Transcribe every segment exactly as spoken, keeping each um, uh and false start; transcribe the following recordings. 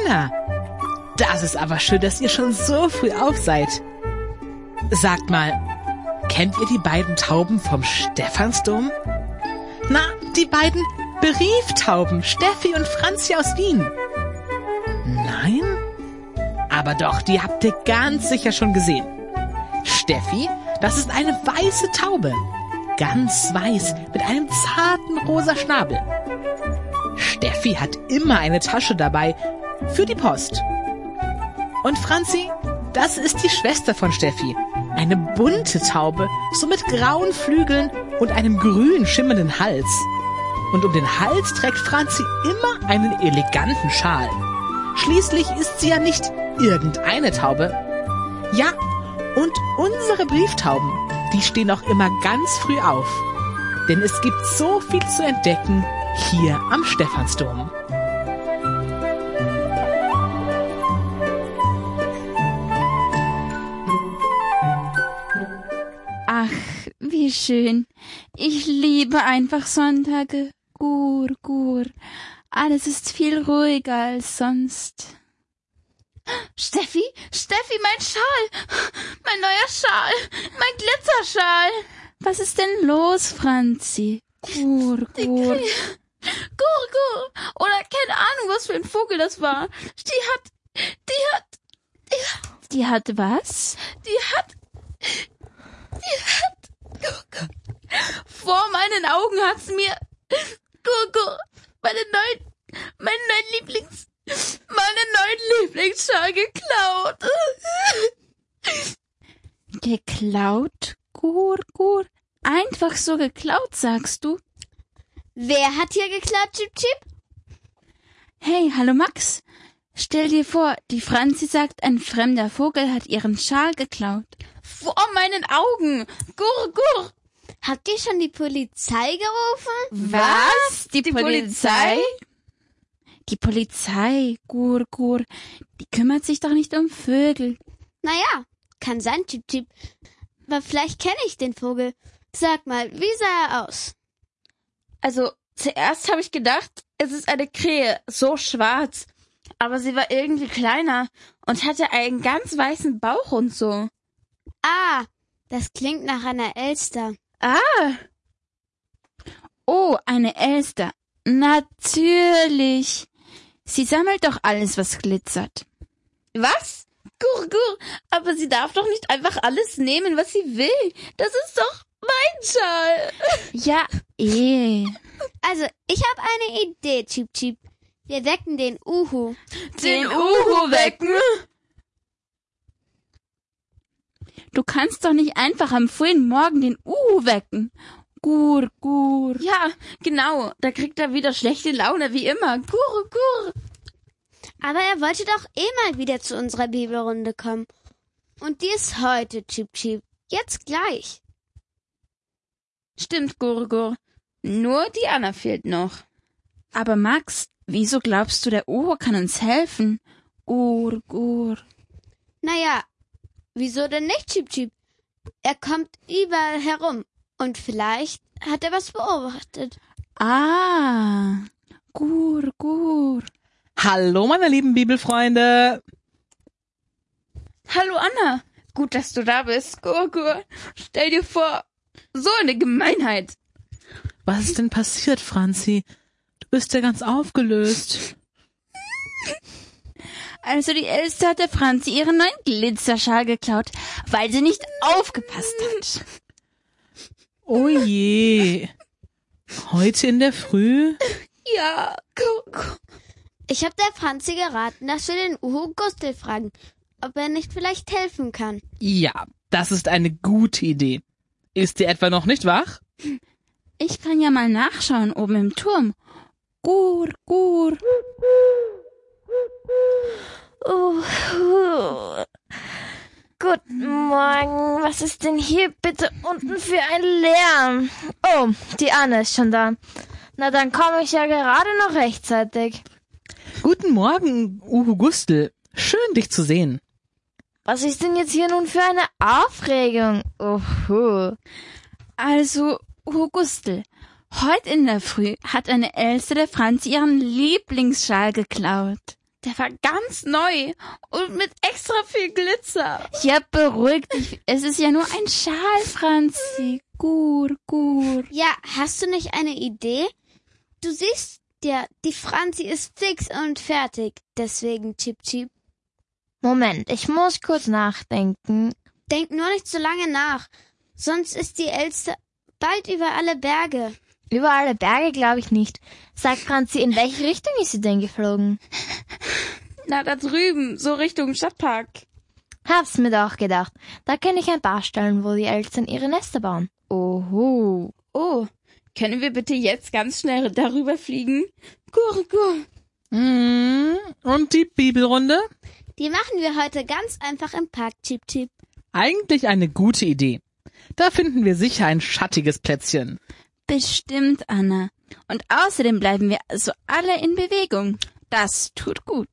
Anna, das ist aber schön, dass ihr schon so früh auf seid. Sagt mal, kennt ihr die beiden Tauben vom Stephansdom? Na, die beiden Brieftauben, Steffi und Franzi aus Wien. Nein? Aber doch, die habt ihr ganz sicher schon gesehen. Steffi, das ist eine weiße Taube. Ganz weiß, mit einem zarten rosa Schnabel. Steffi hat immer eine Tasche dabei, für die Post. Und Franzi, das ist die Schwester von Steffi. Eine bunte Taube, so mit grauen Flügeln und einem grün schimmernden Hals. Und um den Hals trägt Franzi immer einen eleganten Schal. Schließlich ist sie ja nicht irgendeine Taube. Ja, und unsere Brieftauben, die stehen auch immer ganz früh auf. Denn es gibt so viel zu entdecken hier am Stephansdom. Ach, wie schön. Ich liebe einfach Sonntage. Gur, gur. Alles ist viel ruhiger als sonst. Steffi, Steffi, mein Schal. Mein neuer Schal. Mein Glitzerschal. Was ist denn los, Franzi? Gur, gur. Gur, gur. Oder keine Ahnung, was für ein Vogel das war. Die hat, die hat, die hat. Die hat was? Die hat, die hat, gur, gur. Vor meinen Augen hat's mir, gur, gur, meine neuen, meinen neuen Lieblings, meinen neuen Lieblingsschal geklaut. Geklaut? Gur, gur. Einfach so geklaut, sagst du? Wer hat hier geklaut, Chip Chip? Hey, hallo Max. Stell dir vor, die Franzi sagt, ein fremder Vogel hat ihren Schal geklaut. Vor meinen Augen. Gur, gur. Habt ihr schon die Polizei gerufen? Was? Die, Die Polizei? Polizei? Die Polizei, gur, gur. Die kümmert sich doch nicht um Vögel. Naja, kann sein, Chip Chip. Aber vielleicht kenne ich den Vogel. Sag mal, wie sah er aus? Also, zuerst habe ich gedacht, es ist eine Krähe, so schwarz. Aber sie war irgendwie kleiner und hatte einen ganz weißen Bauch und so. Ah, das klingt nach einer Elster. Ah, Oh, eine Elster. Natürlich. Sie sammelt doch alles, was glitzert. was? Gur, gur. Aber sie darf doch nicht einfach alles nehmen, was sie will. Das ist doch mein Schal. Ja, eh. Also, ich habe eine Idee, Chip Chip. Wir wecken den Uhu. Den Uhu wecken? Du kannst doch nicht einfach am frühen Morgen den Uhu wecken. Gur, gur. Ja, genau. Da kriegt er wieder schlechte Laune, wie immer. Gur, gur. Aber er wollte doch eh mal wieder zu unserer Bibelrunde kommen. Und die ist heute, Chip Chip. Jetzt gleich. Stimmt, gur, gur. Nur die Anna fehlt noch. Aber Max, wieso glaubst du, der Uhu kann uns helfen? Gur, gur. Naja, wieso denn nicht, Chip Chip? Er kommt überall herum. Und vielleicht hat er was beobachtet. Ah, gur, gur. Hallo, meine lieben Bibelfreunde. Hallo Anna. Gut, dass du da bist. Gur, gur. Stell dir vor, so eine Gemeinheit. Was ist denn passiert, Franzi? Du bist ja ganz aufgelöst. Also die Elster hat der Franzi ihren neuen Glitzerschal geklaut, weil sie nicht aufgepasst hat. Oh je. Heute in der Früh? Ja, gur, gur. Ich habe der Franzi geraten, dass wir den Uhu Gustl fragen, ob er nicht vielleicht helfen kann. Ja, das ist eine gute Idee. Ist dir etwa noch nicht wach? Ich kann ja mal nachschauen oben im Turm. Gur, gur. Uh, uh. Guten Morgen. Was ist denn hier bitte unten für ein Lärm? Oh, die Anne ist schon da. Na, dann komme ich ja gerade noch rechtzeitig. Guten Morgen, Uhu Gustl. Schön, dich zu sehen. Was ist denn jetzt hier nun für eine Aufregung? Uhu. Also, Uhu Gustl, heute in der Früh hat eine Elster der Franzi ihren Lieblingsschal geklaut. Der war ganz neu und mit extra viel Glitzer. Ja, beruhig dich. Es ist ja nur ein Schal, Franzi. Gur, gur. Ja, hast du nicht eine Idee? Du siehst ja, die Franzi ist fix und fertig. Deswegen, Chip Chip. Moment, ich muss kurz nachdenken. Denk nur nicht so lange nach. Sonst ist die Elster bald über alle Berge. Über alle Berge glaube ich nicht. Sag Franzi, in welche Richtung ist sie denn geflogen? Na, da drüben, so Richtung Stadtpark. Hab's mir doch gedacht. Da kenne ich ein paar Stellen, wo die Eltern ihre Nester bauen. Oho. Oh, können wir bitte jetzt ganz schnell darüber fliegen? Gur, gur. Mm, und die Bibelrunde? Die machen wir heute ganz einfach im Park, Chip Chip. Eigentlich eine gute Idee. Da finden wir sicher ein schattiges Plätzchen. Bestimmt, Anna. Und außerdem bleiben wir also alle in Bewegung. Das tut gut.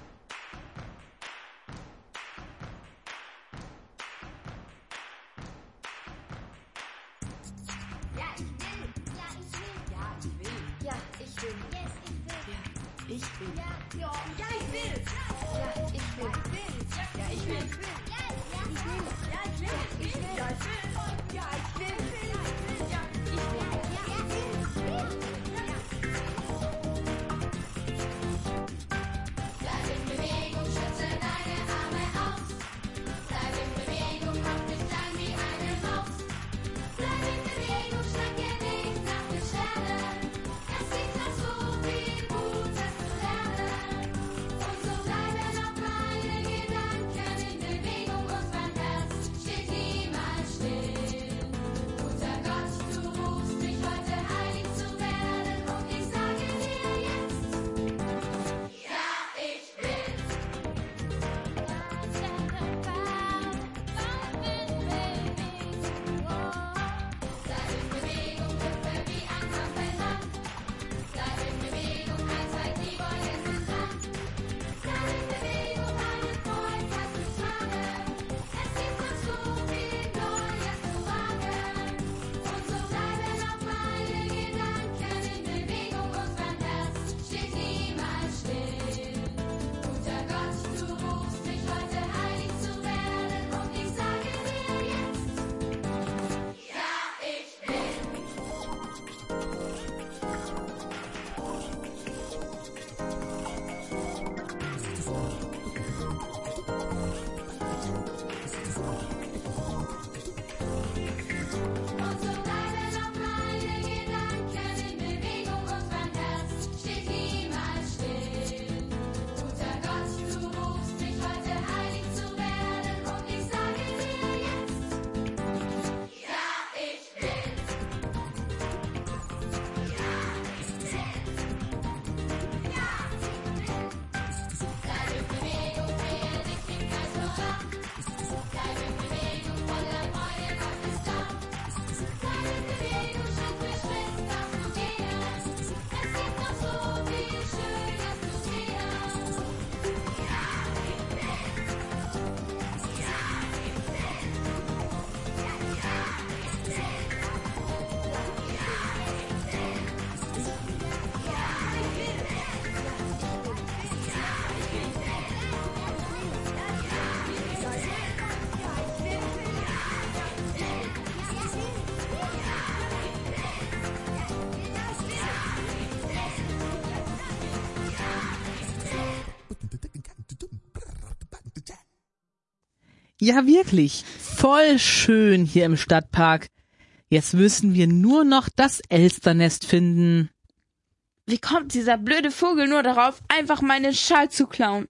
Ja, wirklich. Voll schön hier im Stadtpark. Jetzt müssen wir nur noch das Elsternest finden. Wie kommt dieser blöde Vogel nur darauf, einfach meinen Schal zu klauen?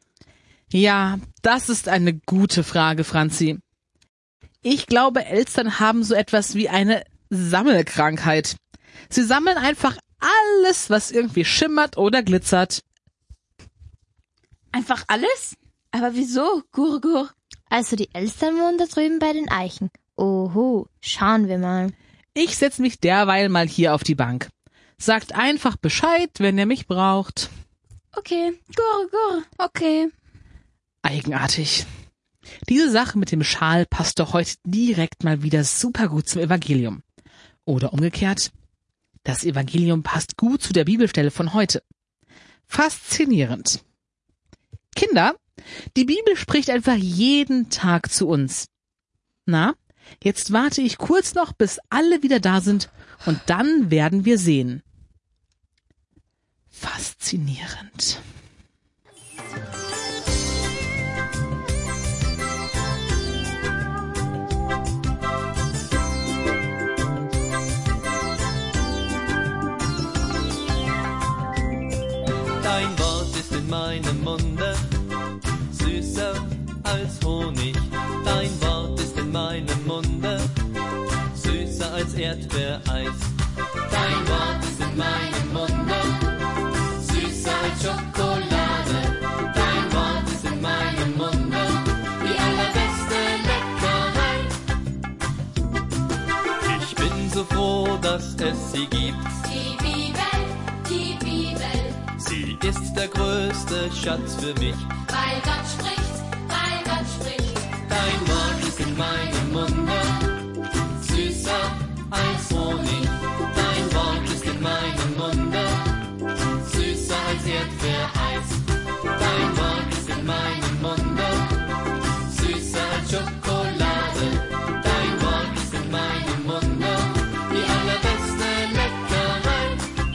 Ja, das ist eine gute Frage, Franzi. Ich glaube, Elstern haben so etwas wie eine Sammelkrankheit. Sie sammeln einfach alles, was irgendwie schimmert oder glitzert. Einfach alles? Aber wieso, Gur, gur? Also die Elstern wohnen da drüben bei den Eichen. Oho, schauen wir mal. Ich setz mich derweil mal hier auf die Bank. Sagt einfach Bescheid, wenn ihr mich braucht. Okay, Gur, gur. Okay. Eigenartig. Diese Sache mit dem Schal passt doch heute direkt mal wieder super gut zum Evangelium. Oder umgekehrt, das Evangelium passt gut zu der Bibelstelle von heute. Faszinierend. Kinder, die Bibel spricht einfach jeden Tag zu uns. Na, jetzt warte ich kurz noch, bis alle wieder da sind und dann werden wir sehen. Faszinierend. Dein Wort ist in meinem Munde, süßer als Honig. Dein Wort ist in meinem Munde, süßer als Erdbeereis. Dein Wort ist in meinem Munde, süßer als Schokolade. Dein Wort ist in meinem Munde, die allerbeste Leckerei. Ich bin so froh, dass es sie gibt. Die Bibel, die Bibel, Sie ist der größte Schatz für mich. weil Gott spricht, weil Gott spricht. Dein Wort ist in meinem Munde, süßer als Honig. Dein Wort ist in meinem Munde, süßer als Erdbeereis. Dein Wort ist in meinem Munde, süßer als Schokolade. Dein Wort ist in meinem Munde, die allerbeste Leckerei.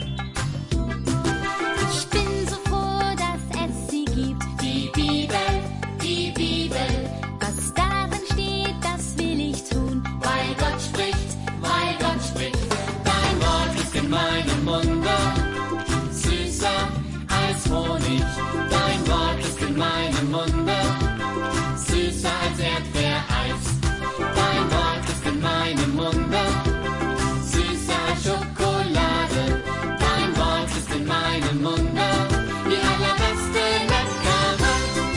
Ich bin so froh, dass es sie gibt. Die Bibel, die Bibel. Was darin steht, das will ich tun. Weil Gott spricht, weil Gott spricht. Dein Wort ist in meinem Munde, süßer als Honig. Dein Wort ist in meinem Munde, süßer als Erdbeereis. Dein Wort ist in meinem Munde, süßer als Schokolade. Dein Wort ist in meinem Munde, die allerbeste Leckerei.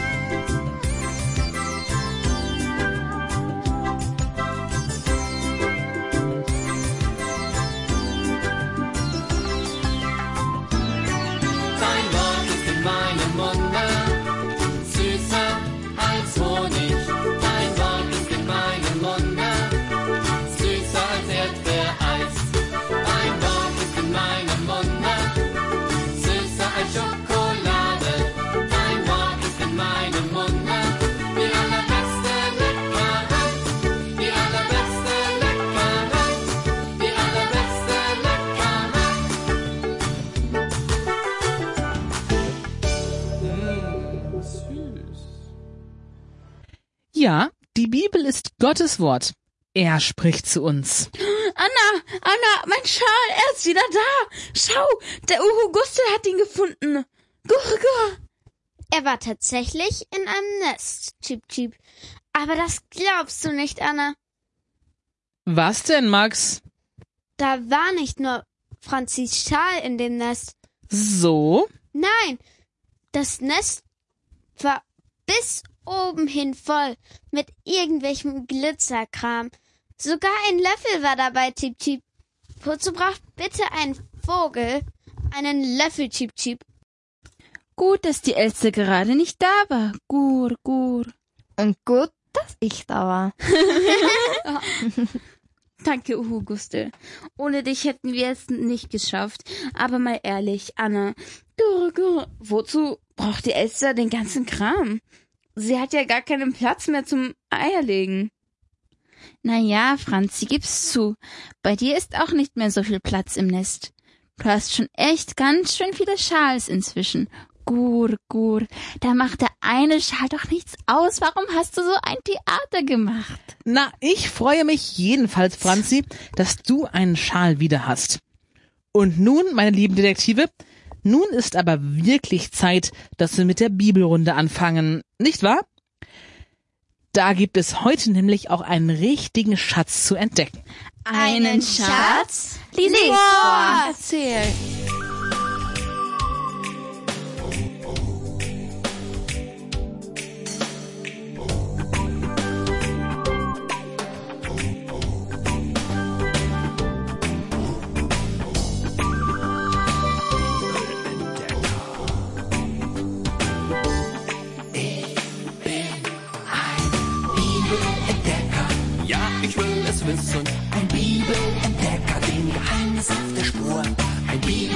Dein Wort ist in meinem Munde, süßer als Honig. Dein Wort ist in meinem Munde, süßer als Erdbeereis. Dein Wort ist in meinem Munde, süßer als Schokolade. Dein Wort ist in meinem Munde, die allerbeste Leckerei. Die allerbeste Leckerei. Die allerbeste Leckerei. Mmh, süß. Ja, die Bibel ist Gottes Wort. Er spricht zu uns. Anna, Anna, mein Schal, er ist wieder da. Schau, der Uhu Gustel hat ihn gefunden. Gurgur. Er war tatsächlich in einem Nest, Chip Chip. Aber das glaubst du nicht, Anna. Was denn, Max? Da war nicht nur Franzis Schal in dem Nest. So? Nein, das Nest war bis oben hin voll mit irgendwelchem Glitzerkram. Sogar ein Löffel war dabei, Chip Chip. Wozu braucht bitte ein Vogel einen Löffel, Chip Chip? Gut, dass die Elster gerade nicht da war. Gur, gur. Und gut, dass ich da war. Danke, Uhu Gustel. Ohne dich hätten wir es nicht geschafft. Aber mal ehrlich, Anna, gur, gur, wozu braucht die Elster den ganzen Kram? Sie hat ja gar keinen Platz mehr zum Eierlegen. Na ja, Franzi, gib's zu. Bei dir ist auch nicht mehr so viel Platz im Nest. Du hast schon echt ganz schön viele Schals inzwischen. Gur, gur, da macht der eine Schal doch nichts aus. Warum hast du so ein Theater gemacht? Na, ich freue mich jedenfalls, Franzi, dass du einen Schal wieder hast. Und nun, meine lieben Detektive, nun ist aber wirklich Zeit, dass wir mit der Bibelrunde anfangen, nicht wahr? Da gibt es heute nämlich auch einen richtigen Schatz zu entdecken. Einen Schatz? Lies Lies vor. vor. Erzähl. Ja, wissen. Ein Bibelentdecker, dem Geheimnis auf der Spur. Ein Bibelentdecker.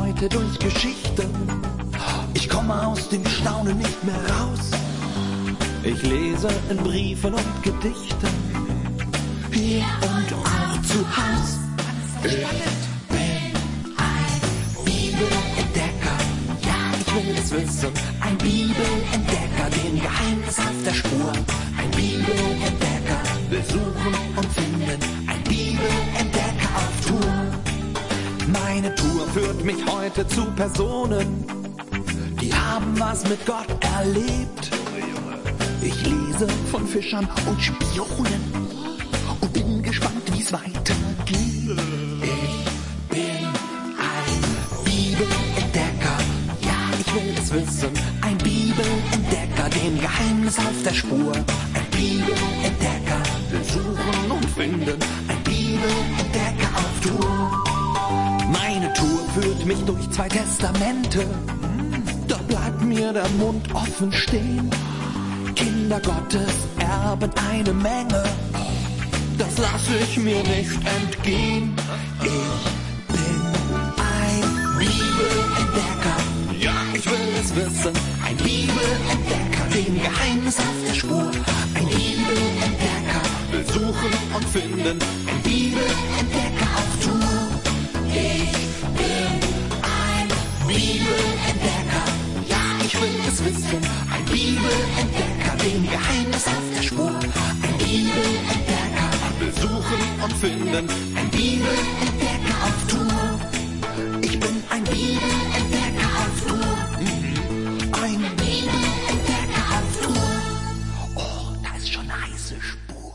heute durch Geschichte. Ich komme aus dem Staunen nicht mehr raus. Ich lese in Briefen und Gedichten, hier und auch zu Haus. Ich bin ein Bibelentdecker, ja, ich will es wissen. Ein Bibelentdecker, den Geheimnis auf der Spur. Ein Bibelentdecker, will suchen und finden. Ein Bibelentdecker auf Tour. Meine Tour führt mich heute zu Personen, die haben was mit Gott erlebt. Ich lese von Fischern und Spionen und bin gespannt, wie's weitergeht. Ich bin ein Bibelentdecker, ja, ich will es wissen. Ein Bibelentdecker, dem Geheimnis auf der Spur. Ein Bibelentdecker, will suchen und finden. Ein Bibelentdecker auf Tour. Meine Tour führt mich durch zwei Testamente. Da bleibt mir der Mund offen stehen. Kinder Gottes erben eine Menge, das lass ich mir nicht entgehen. Ich bin ein Bibelentdecker, ja, ich will es wissen. Ein Bibelentdecker, dem Geheimnis auf der Spur. Ein Bibelentdecker, will suchen und finden. Ein Bibelentdecker auf Tour. Ich bin ein Bibelentdecker, ja, ich will es wissen. Ein Bibelentdecker, dem Geheimnis auf der Spur. Ein Bibelentdecker, will suchen und finden. Ein Bibelentdecker auf Tour. Ich bin ein Bibelentdecker auf Tour. Mhm. Ein Bibelentdecker auf Tour. Oh, da ist schon eine heiße Spur.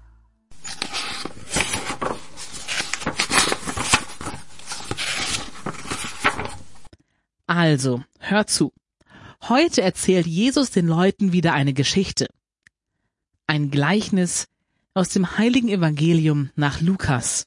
Also, hör zu. Heute erzählt Jesus den Leuten wieder eine Geschichte. Ein Gleichnis aus dem heiligen Evangelium nach Lukas.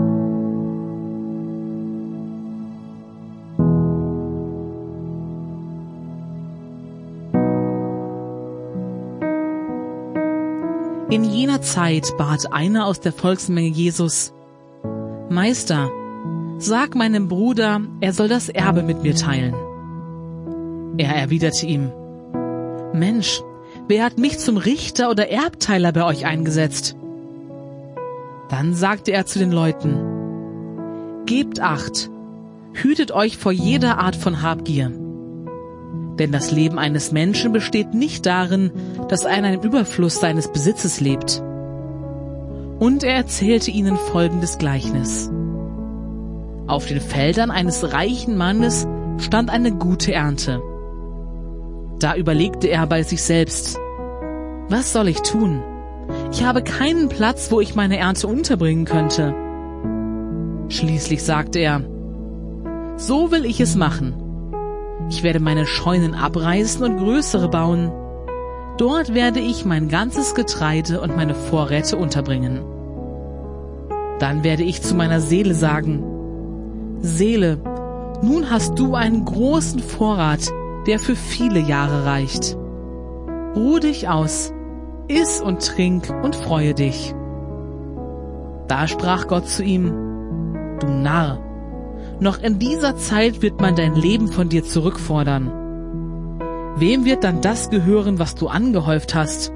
In jener Zeit bat einer aus der Volksmenge Jesus: Meister, sag meinem Bruder, er soll das Erbe mit mir teilen. Er erwiderte ihm: Mensch, wer hat mich zum Richter oder Erbteiler bei euch eingesetzt? Dann sagte er zu den Leuten: Gebt Acht, hütet euch vor jeder Art von Habgier. Denn das Leben eines Menschen besteht nicht darin, dass einer im Überfluss seines Besitzes lebt. Und er erzählte ihnen folgendes Gleichnis. Auf den Feldern eines reichen Mannes stand eine gute Ernte. Da überlegte er bei sich selbst: Was soll ich tun? Ich habe keinen Platz, wo ich meine Ernte unterbringen könnte. Schließlich sagte er: So will ich es machen. Ich werde meine Scheunen abreißen und größere bauen. Dort werde ich mein ganzes Getreide und meine Vorräte unterbringen. Dann werde ich zu meiner Seele sagen: Seele, nun hast du einen großen Vorrat, der für viele Jahre reicht. Ruh dich aus, iss und trink und freue dich. Da sprach Gott zu ihm: Du Narr, noch in dieser Zeit wird man dein Leben von dir zurückfordern. Wem wird dann das gehören, was du angehäuft hast?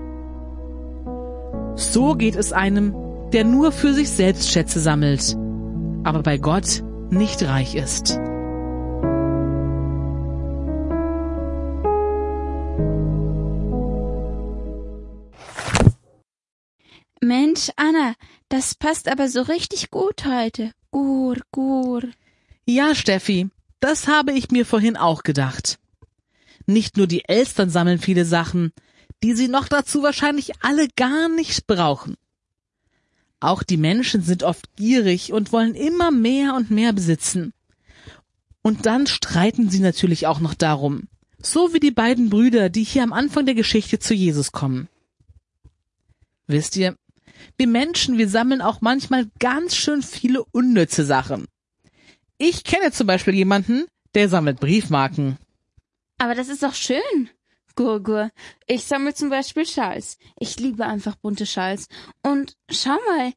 So geht es einem, der nur für sich selbst Schätze sammelt, aber bei Gott nicht reich ist. Mensch, Anna, das passt aber so richtig gut heute. Gur, gur. Ja, Steffi, das habe ich mir vorhin auch gedacht. Nicht nur die Elstern sammeln viele Sachen, die sie noch dazu wahrscheinlich alle gar nicht brauchen. Auch die Menschen sind oft gierig und wollen immer mehr und mehr besitzen. Und dann streiten sie natürlich auch noch darum, so wie die beiden Brüder, die hier am Anfang der Geschichte zu Jesus kommen. Wisst ihr, wir Menschen, wir sammeln auch manchmal ganz schön viele unnütze Sachen. Ich kenne zum Beispiel jemanden, der sammelt Briefmarken. Aber das ist doch schön. Gur, gur. Ich sammle zum Beispiel Schals. Ich liebe einfach bunte Schals. Und schau mal,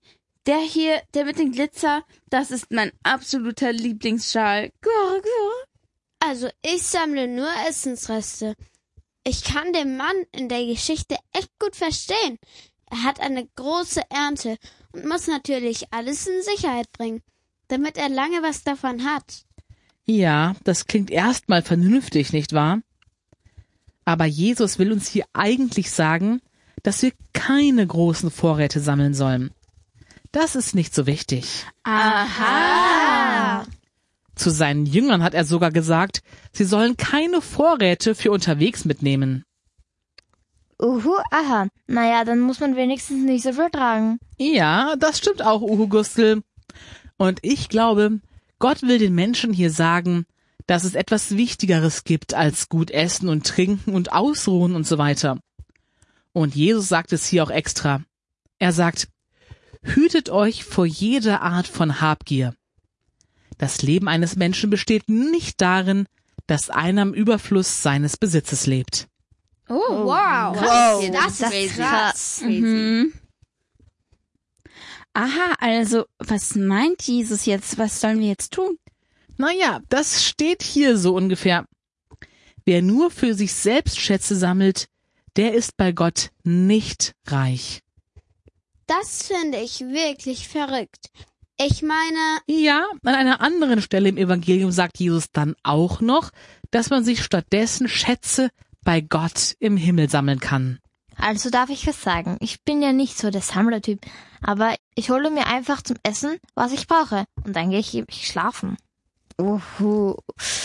Der hier, der mit dem Glitzer, das ist mein absoluter Lieblingsschal. Gur, gur. Also ich sammle nur Essensreste. Ich kann den Mann in der Geschichte echt gut verstehen. Er hat eine große Ernte und muss natürlich alles in Sicherheit bringen, damit er lange was davon hat. Ja, das klingt erstmal vernünftig, nicht wahr? Aber Jesus will uns hier eigentlich sagen, dass wir keine großen Vorräte sammeln sollen. Das ist nicht so wichtig. Aha. Zu seinen Jüngern hat er sogar gesagt, sie sollen keine Vorräte für unterwegs mitnehmen. Uhu, aha. Naja, dann muss man wenigstens nicht so viel tragen. Ja, das stimmt auch, Uhu Gustl. Und ich glaube, Gott will den Menschen hier sagen, dass es etwas Wichtigeres gibt als gut essen und trinken und ausruhen und so weiter. Und Jesus sagt es hier auch extra. Er sagt, hütet euch vor jeder Art von Habgier. Das Leben eines Menschen besteht nicht darin, dass einer im Überfluss seines Besitzes lebt. Oh, wow. Wow, Das, das ist ist krass. Mhm. Aha, also, was meint Jesus jetzt? Was sollen wir jetzt tun? Naja, das steht hier so ungefähr. Wer nur für sich selbst Schätze sammelt, der ist bei Gott nicht reich. Das finde ich wirklich verrückt. Ich meine, Ja, an einer anderen Stelle im Evangelium sagt Jesus dann auch noch, dass man sich stattdessen Schätze bei Gott im Himmel sammeln kann. Also darf ich was sagen. Ich bin ja nicht so der Sammlertyp, aber ich hole mir einfach zum Essen, was ich brauche. Und dann gehe ich ewig schlafen. Uhu.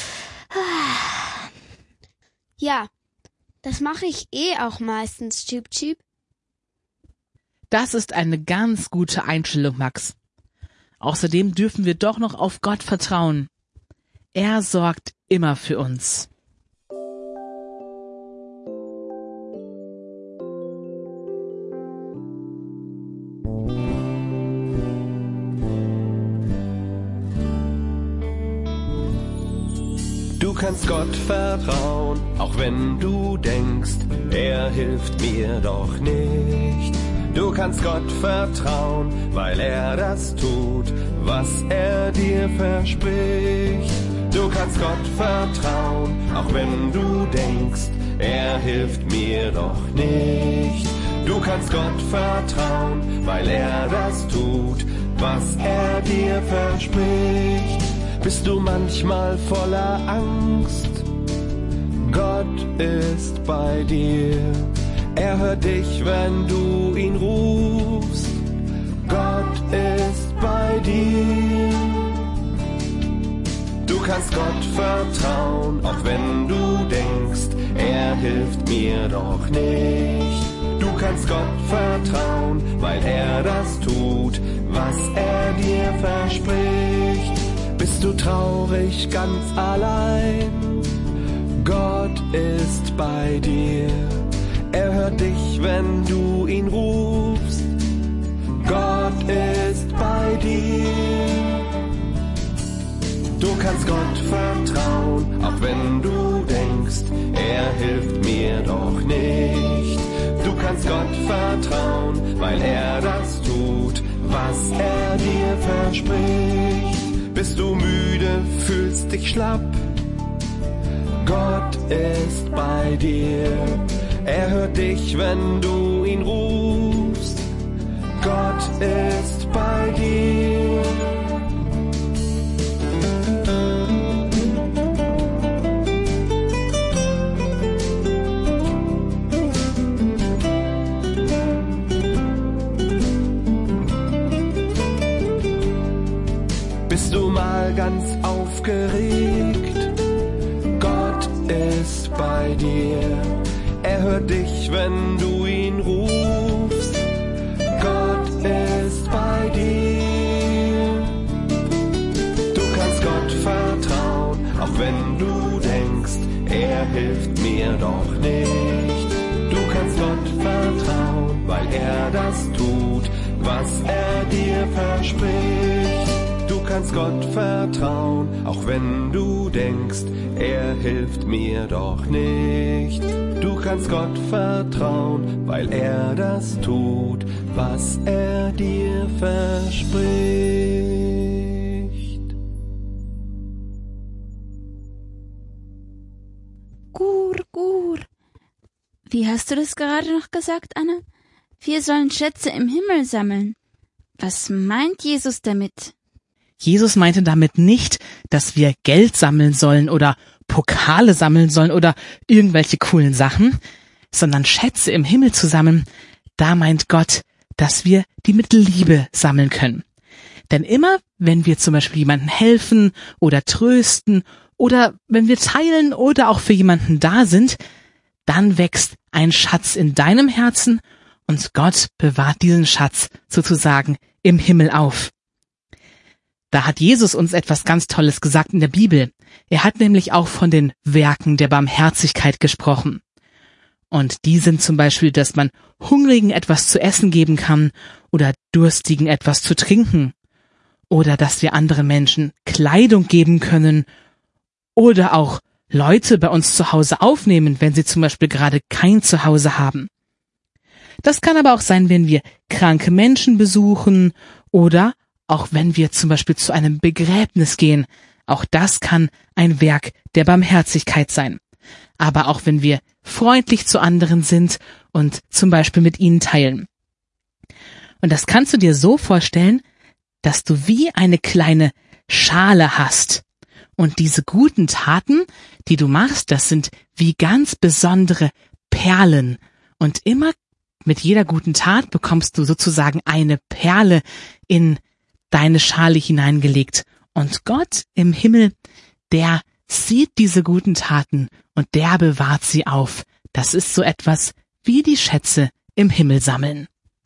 ja, das mache ich eh auch meistens, Chip Chip. Das ist eine ganz gute Einstellung, Max. Außerdem dürfen wir doch noch auf Gott vertrauen. Er sorgt immer für uns. Du kannst Gott vertrauen, auch wenn du denkst, er hilft mir doch nicht. Du kannst Gott vertrauen, weil er das tut, was er dir verspricht. Du kannst Gott vertrauen, auch wenn du denkst, er hilft mir doch nicht. Du kannst Gott vertrauen, weil er das tut, was er dir verspricht. Bist du manchmal voller Angst? Gott ist bei dir. Er hört dich, wenn du ihn rufst. Gott ist bei dir. Du kannst Gott vertrauen, auch wenn du denkst, er hilft mir doch nicht. Du kannst Gott vertrauen, weil er das tut, was er dir verspricht. Bist du traurig, ganz allein? Gott ist bei dir. Er hört dich, wenn du ihn rufst. Gott ist bei dir. Du kannst Gott vertrauen, auch wenn du denkst, er hilft mir doch nicht. Du kannst Gott vertrauen, weil er das tut, was er dir verspricht. Bist du müde, fühlst dich schlapp? Gott ist bei dir. Er hört dich, wenn du ihn rufst. Gott ist bei dir. Bist du mal ganz aufgeregt? Gott ist bei dir. Er hört dich, wenn du ihn rufst. Gott ist bei dir. Du kannst Gott vertrauen, auch wenn du denkst, er hilft mir doch nicht. Du kannst Gott vertrauen, weil er das tut, was er dir verspricht. Du kannst kannst Gott vertrauen, auch wenn du denkst, er hilft mir doch nicht. Du kannst Gott vertrauen, weil er das tut, was er dir verspricht. Gur, gur. Wie hast du das gerade noch gesagt, Anna? Wir sollen Schätze im Himmel sammeln. Was meint Jesus damit? Jesus meinte damit nicht, dass wir Geld sammeln sollen oder Pokale sammeln sollen oder irgendwelche coolen Sachen, sondern Schätze im Himmel zu sammeln, da meint Gott, dass wir die mit Liebe sammeln können. Denn immer, wenn wir zum Beispiel jemandem helfen oder trösten oder wenn wir teilen oder auch für jemanden da sind, dann wächst ein Schatz in deinem Herzen und Gott bewahrt diesen Schatz sozusagen im Himmel auf. Da hat Jesus uns etwas ganz Tolles gesagt in der Bibel. Er hat nämlich auch von den Werken der Barmherzigkeit gesprochen. Und die sind zum Beispiel, dass man Hungrigen etwas zu essen geben kann oder Durstigen etwas zu trinken. Oder dass wir anderen Menschen Kleidung geben können. Oder auch Leute bei uns zu Hause aufnehmen, wenn sie zum Beispiel gerade kein Zuhause haben. Das kann aber auch sein, wenn wir kranke Menschen besuchen oder auch wenn wir zum Beispiel zu einem Begräbnis gehen. Auch das kann ein Werk der Barmherzigkeit sein. Aber auch wenn wir freundlich zu anderen sind und zum Beispiel mit ihnen teilen. Und das kannst du dir so vorstellen, dass du wie eine kleine Schale hast. Und diese guten Taten, die du machst, das sind wie ganz besondere Perlen. Und immer mit jeder guten Tat bekommst du sozusagen eine Perle in deine Schale hineingelegt. Und Gott im Himmel, der sieht diese guten Taten und der bewahrt sie auf. Das ist so etwas wie die Schätze im Himmel sammeln.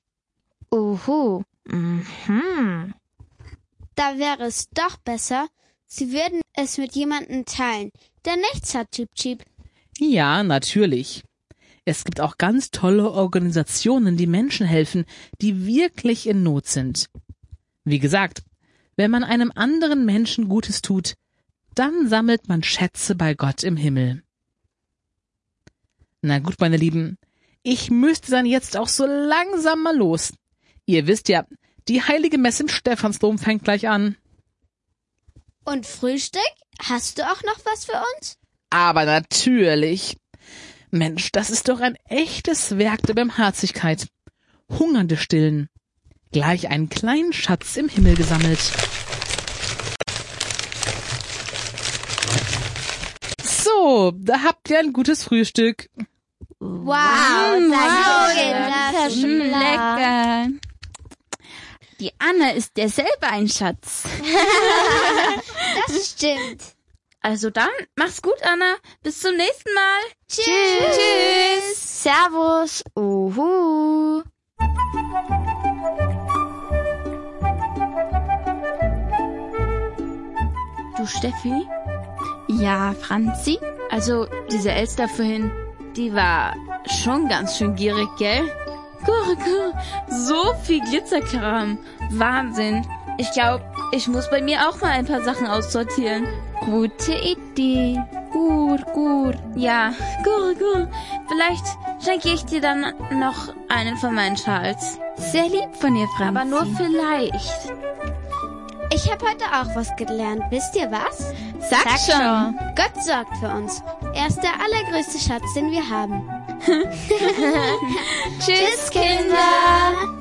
Uhu. Mhm. Da wäre es doch besser, Sie würden es mit jemandem teilen, der nichts hat, Chip Chip. Ja, natürlich. Es gibt auch ganz tolle Organisationen, die Menschen helfen, die wirklich in Not sind. Wie gesagt, wenn man einem anderen Menschen Gutes tut, dann sammelt man Schätze bei Gott im Himmel. Na gut, meine Lieben, ich müsste dann jetzt auch so langsam mal los. Ihr wisst ja, die heilige Messe im Stephansdom fängt gleich an. Und Frühstück? Hast du auch noch was für uns? Aber natürlich. Mensch, das ist doch ein echtes Werk der Barmherzigkeit. Hungernde stillen. Gleich einen kleinen Schatz im Himmel gesammelt. So, da habt ihr ein gutes Frühstück. Wow, danke, Das ist lecker. Die Anna ist ja selber ein Schatz. Das stimmt. Also dann, mach's gut, Anna. Bis zum nächsten Mal. Tschüss. Tschüss. Servus. Uhu. Du, Steffi? Ja, Franzi? Also, diese Elster vorhin, die war schon ganz schön gierig, gell? Gurke, so viel Glitzerkram. Wahnsinn. Ich glaube, ich muss bei mir auch mal ein paar Sachen aussortieren. Gute Idee. Gur, gur. Ja, gur, gur. Vielleicht schenke ich dir dann noch einen von meinen Schals. Sehr lieb von dir, Franzi. Aber nur vielleicht. Ich habe heute auch was gelernt. Wisst ihr was? Sag, schon. Gott sorgt für uns. Er ist der allergrößte Schatz, den wir haben. Tschüss, Kinder.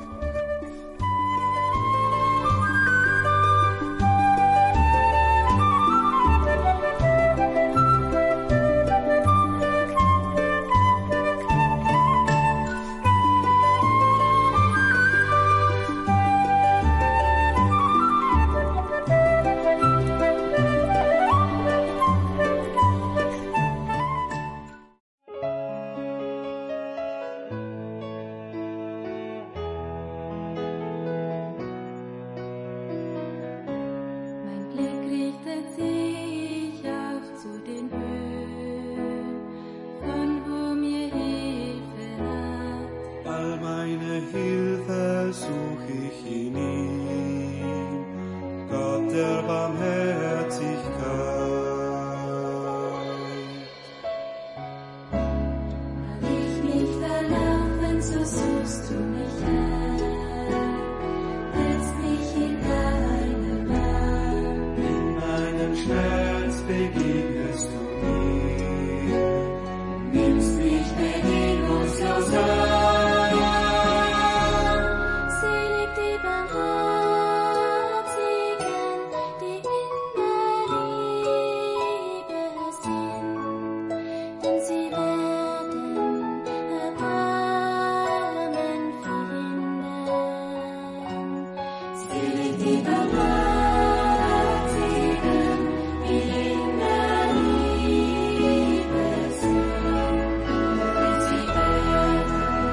führst du mich her, hältst mich in deine Bahn. In meinem Schmerz begegnest du mir, nimmst mich bedingungslos an. Selig die Barmherzigen, die in der Liebe sind, denn sie werden Erbarmen finden. Selig die Barmherzigen, die in der Liebe sind, denn sie werden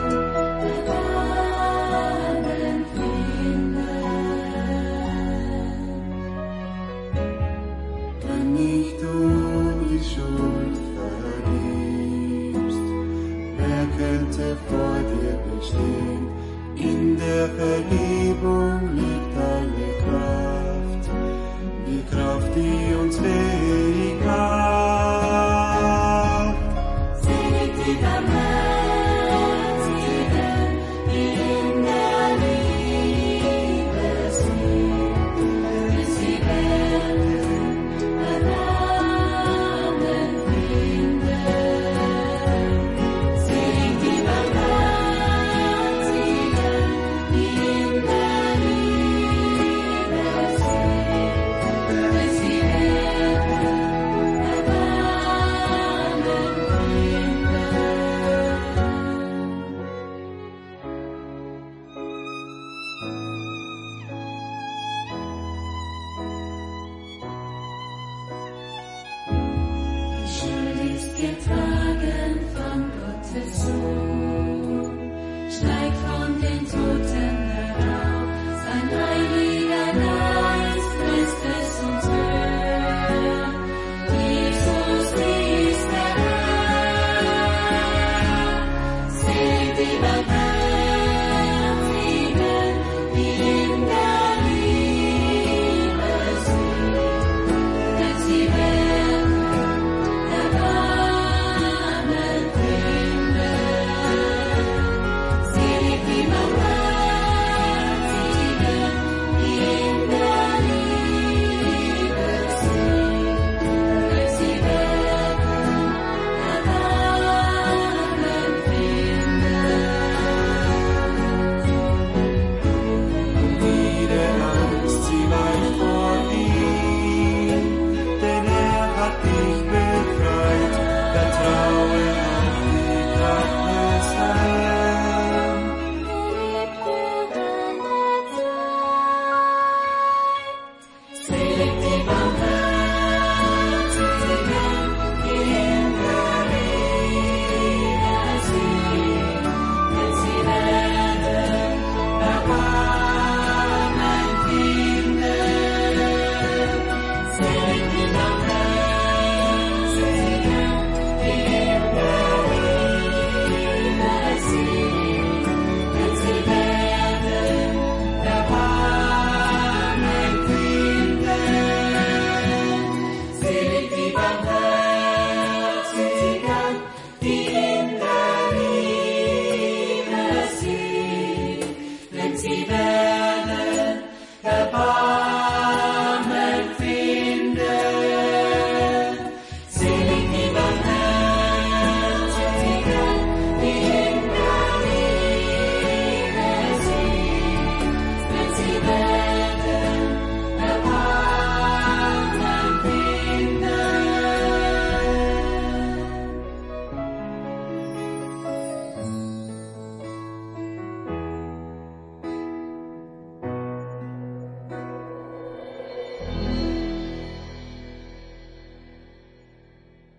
Erbarmen finden. Wenn nicht du die Schuld vergibst, wer könnte vor dir bestehen? In der Vergebung liegt alle Kraft.